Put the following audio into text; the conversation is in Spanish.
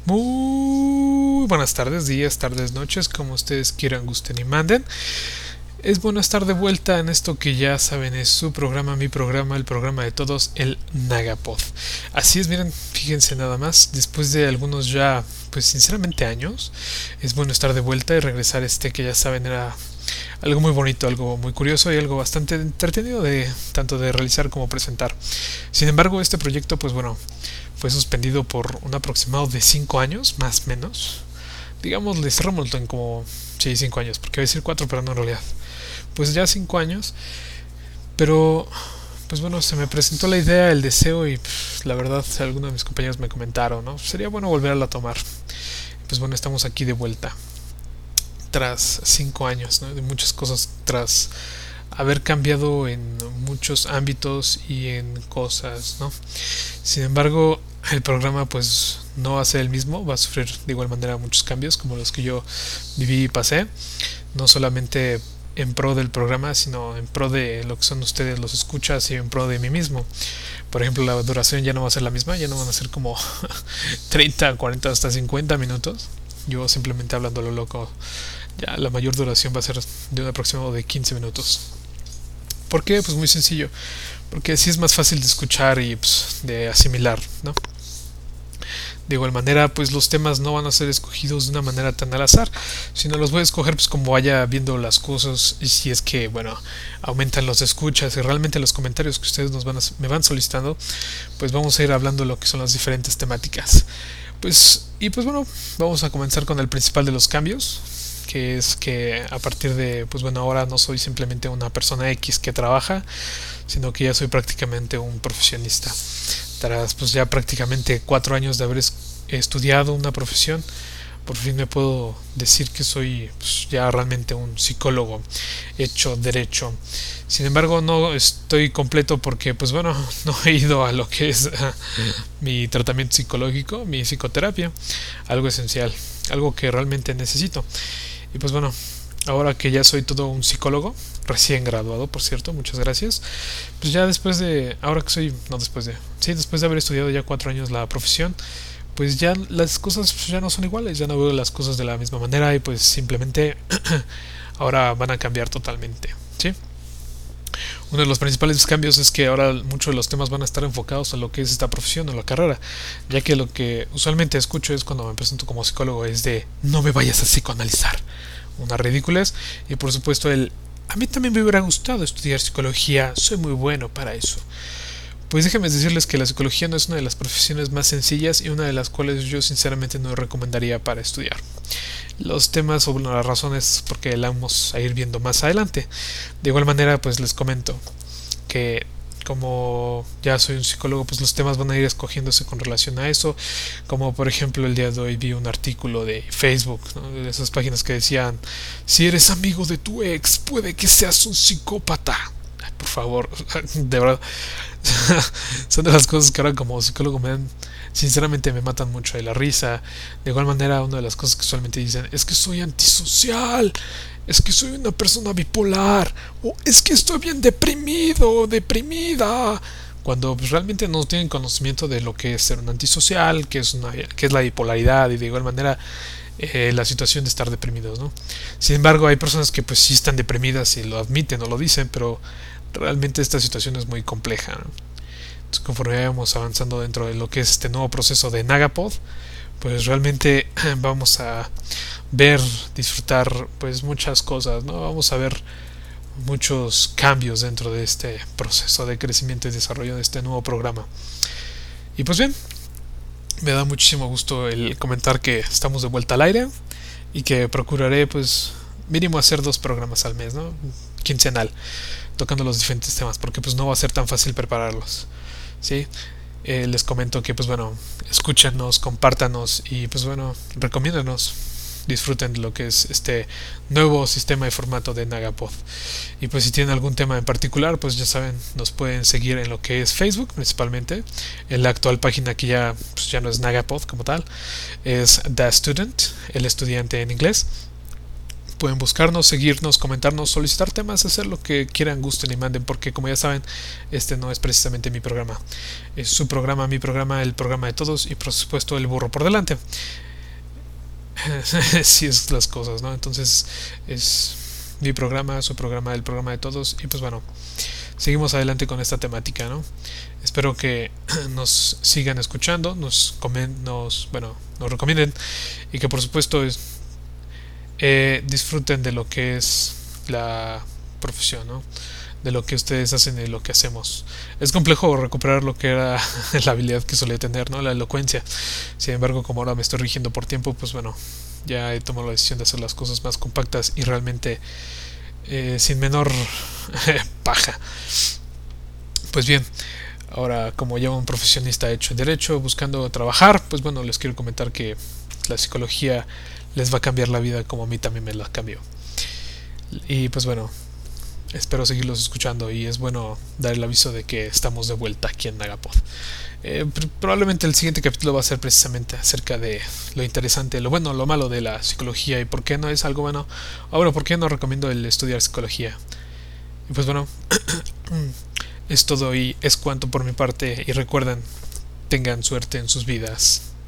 Muy buenas tardes, días, tardes, noches, como ustedes quieran, gusten y manden. Es bueno estar de vuelta en esto que ya saben es su programa, mi programa, el programa de todos, el Nagapod. Así es, miren, fíjense nada más, después de algunos ya, pues sinceramente años, es bueno estar de vuelta y regresar que ya saben era algo muy bonito, algo muy curioso y algo bastante entretenido de tanto de realizar como presentar. Sin embargo, este proyecto, pues bueno, fue suspendido por un aproximado de 5 años, más o menos. Digamos, les cerramos en como, sí, 5 años, porque voy a decir 4, pero no en realidad. Pues ya 5 años, pero pues bueno, se me presentó la idea, el deseo y pues, la verdad, algunos de mis compañeros me comentaron, ¿no? Sería bueno volver a tomar. Pues bueno, estamos aquí de vuelta tras 5 años, ¿no? De muchas cosas, tras haber cambiado en muchos ámbitos y en cosas, ¿no? Sin embargo, el programa pues no va a ser el mismo, va a sufrir de igual manera muchos cambios como los que yo viví y pasé, no solamente en pro del programa, sino en pro de lo que son ustedes los escuchas y en pro de mí mismo. Por ejemplo, la duración ya no va a ser la misma, ya no van a ser como 30, 40, hasta 50 minutos. Yo simplemente hablando a lo loco, ya la mayor duración va a ser de un aproximado de 15 minutos. ¿Por qué? Pues muy sencillo. Porque así es más fácil de escuchar y pues, de asimilar, ¿no? De igual manera, pues los temas no van a ser escogidos de una manera tan al azar, sino los voy a escoger pues como vaya viendo las cosas y si es que, bueno, aumentan los escuchas y realmente los comentarios que ustedes me van solicitando, pues vamos a ir hablando de lo que son las diferentes temáticas. Pues, y pues bueno, vamos a comenzar con el principal de los cambios, que es que a partir de, pues bueno, ahora no soy simplemente una persona X que trabaja, sino que ya soy prácticamente un profesionista. Tras pues ya prácticamente 4 años de haber estudiado una profesión, por fin me puedo decir que soy pues, ya realmente un psicólogo hecho derecho. Sin embargo, no estoy completo porque, pues bueno, no he ido a lo que es mi tratamiento psicológico, mi psicoterapia, algo esencial, algo que realmente necesito. Y pues bueno, ahora que ya soy todo un psicólogo, recién graduado, por cierto, muchas gracias. Pues ya después de, ahora que soy, no después de, sí, después de haber estudiado ya 4 años la profesión, pues ya las cosas pues, ya no son iguales, ya no veo las cosas de la misma manera y pues simplemente ahora van a cambiar totalmente, ¿sí? Uno de los principales cambios es que ahora muchos de los temas van a estar enfocados a lo que es esta profesión o la carrera, ya que lo que usualmente escucho es cuando me presento como psicólogo es de no me vayas a psicoanalizar, una ridiculez, y por supuesto el a mí también me hubiera gustado estudiar psicología, soy muy bueno para eso. Pues déjenme decirles que la psicología no es una de las profesiones más sencillas y una de las cuales yo sinceramente no recomendaría para estudiar. Los temas o las razones porque la vamos a ir viendo más adelante. De igual manera, pues les comento que como ya soy un psicólogo, pues los temas van a ir escogiéndose con relación a eso. Como por ejemplo el día de hoy vi un artículo de Facebook, ¿no? De esas páginas que decían, si eres amigo de tu ex, puede que seas un psicópata. Ay, por favor, de verdad. Son de las cosas que ahora como psicólogo sinceramente me matan mucho de la risa. De igual manera, una de las cosas que usualmente dicen es que soy antisocial, es que soy una persona bipolar, o es que estoy bien deprimido, deprimida, cuando pues, realmente no tienen conocimiento de lo que es ser un antisocial, que es la bipolaridad y de igual manera la situación de estar deprimidos, ¿no? Sin embargo, hay personas que pues sí están deprimidas y lo admiten o lo dicen, pero realmente esta situación es muy compleja, ¿no? Entonces, conforme vamos avanzando dentro de lo que es este nuevo proceso de Nagapod, pues realmente vamos a ver, disfrutar pues muchas cosas, ¿no? Vamos a ver muchos cambios dentro de este proceso de crecimiento y desarrollo de este nuevo programa. Y pues bien, me da muchísimo gusto el comentar que estamos de vuelta al aire y que procuraré pues mínimo hacer 2 programas al mes, ¿no? Quincenal, tocando los diferentes temas, porque pues no va a ser tan fácil prepararlos, ¿sí? Les comento que pues bueno, escúchenos, compártanos y pues bueno, recomiéndanos, disfruten de lo que es este nuevo sistema y formato de Nagapod. Y pues si tienen algún tema en particular, pues ya saben, nos pueden seguir en lo que es Facebook principalmente. En la actual página que ya, pues ya no es Nagapod como tal, es The Student, el estudiante en inglés. Pueden buscarnos, seguirnos, comentarnos, solicitar temas, hacer lo que quieran, gusten y manden, porque como ya saben, este no es precisamente mi programa. Es su programa, mi programa, el programa de todos y por supuesto el burro por delante. Si es las cosas, ¿no? Entonces es mi programa, su programa, el programa de todos y pues bueno, seguimos adelante con esta temática, ¿no? Espero que nos sigan escuchando, nos recomienden y que por supuesto disfruten de lo que es la profesión, ¿no? De lo que ustedes hacen y de lo que hacemos. Es complejo recuperar lo que era la habilidad que solía tener, ¿no? La elocuencia. Sin embargo, como ahora me estoy rigiendo por tiempo, pues bueno, ya he tomado la decisión de hacer las cosas más compactas y realmente sin menor paja. Pues bien, ahora como ya un profesionista hecho en derecho, buscando trabajar, pues bueno, les quiero comentar que la psicología les va a cambiar la vida como a mí también me la cambió. Y pues bueno, espero seguirlos escuchando y es bueno dar el aviso de que estamos de vuelta aquí en Nagapod. Probablemente el siguiente capítulo va a ser precisamente acerca de lo interesante, lo bueno, lo malo de la psicología y por qué no es algo bueno. Ahora, por qué no recomiendo el estudiar psicología. Y pues bueno, es todo y es cuanto por mi parte y recuerden, tengan suerte en sus vidas.